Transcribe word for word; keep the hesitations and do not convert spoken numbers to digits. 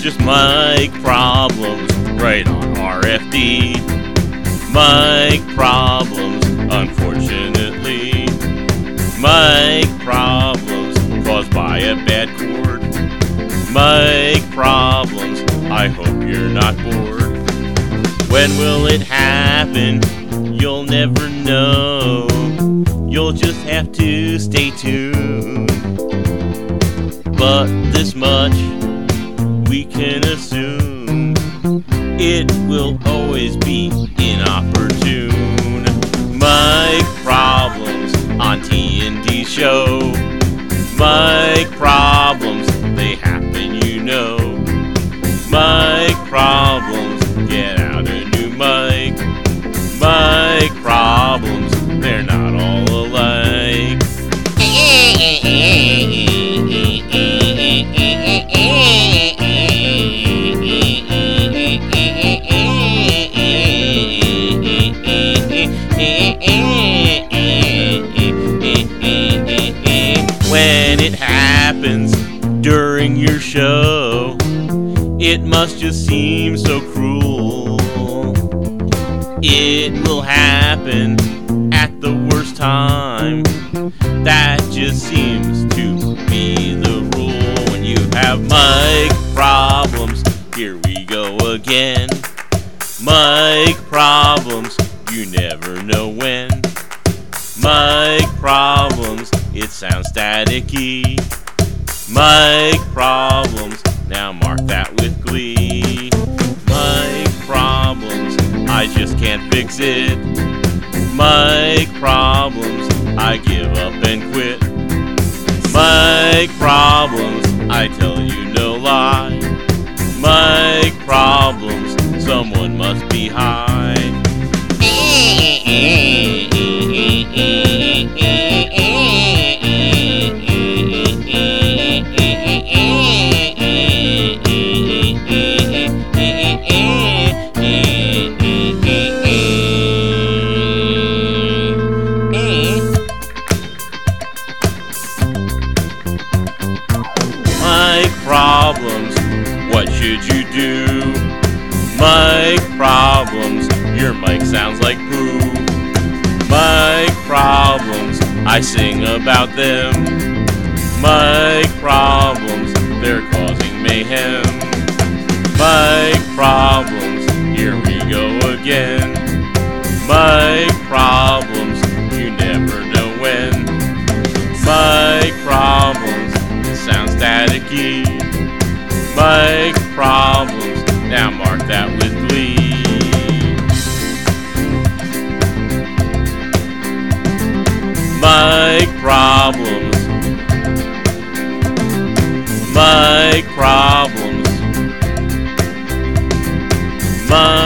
just mic problems right on R F D. Mic problems, unfortunately. Mic problems caused by a bad cord. Mic problems, I hope you're not bored. When will it happen? You'll never know. You'll just have to stay tuned. But this much we can assume, it will always be inopportune. Mic problems on T N D show. Mic problems, they happen, you know. Mic problems, get out a new mic. Mic problems, they're not all alike. When it happens during your show, it must just seem so cruel. It will happen at the worst time. That just seems to be the rule. When you have mic problems, here we go again. Mic problems, you never know when. Mic problems, it sounds staticky. Mic problems, now mark that with glee. Mic problems, I just can't fix it. Mic problems, I give up and quit. Mic problems, I tell you no lie. Mic problems, someone must be high. Mic problems, what should you do? Mic problems, your mic sounds like poo. Mic problems, I sing about them. Mic problems, they're causing mayhem. Mic problems, here we go again. Mic problems, you never know when. Mic problems, it sounds staticky. Mic problems, now mark that with glee. Mic problems. Mic problems. Mic